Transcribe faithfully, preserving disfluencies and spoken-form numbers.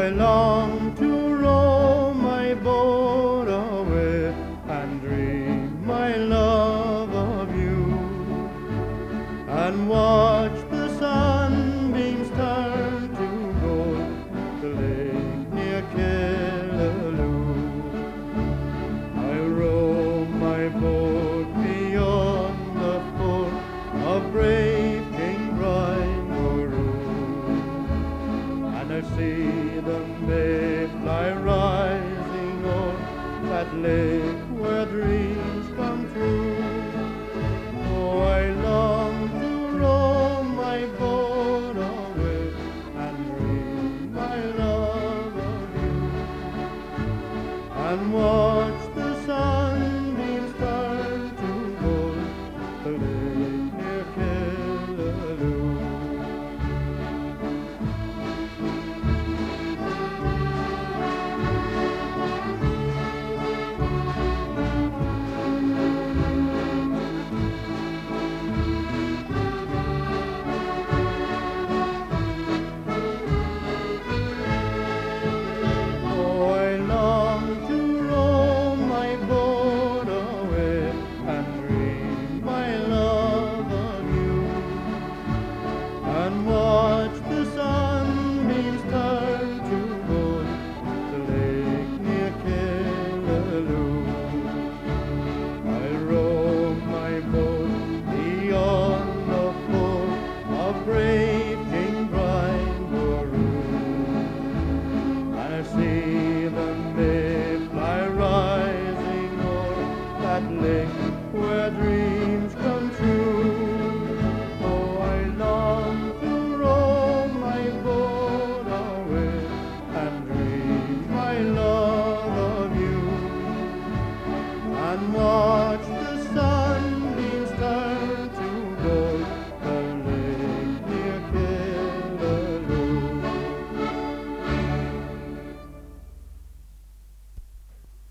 I long to row my boat away and dream, my love, of you, and watch the sunbeams turn to gold, the lake near Killaloe. I row my boat beyond the fort of brave King Brian Boru, and I see the mayfly rising o'er that lake where dreams come true. Oh, I long to row my boat away and dream, my love, of you, and watch the sunbeams turn to gold, the lake near Killaloe. And watch the sunbeams turn to gold, the lake near Killaloe. I'll row my boat beyond the fort of brave King Brian Boru, and I see the mayfly rising o'er that lake where dreams come true. I love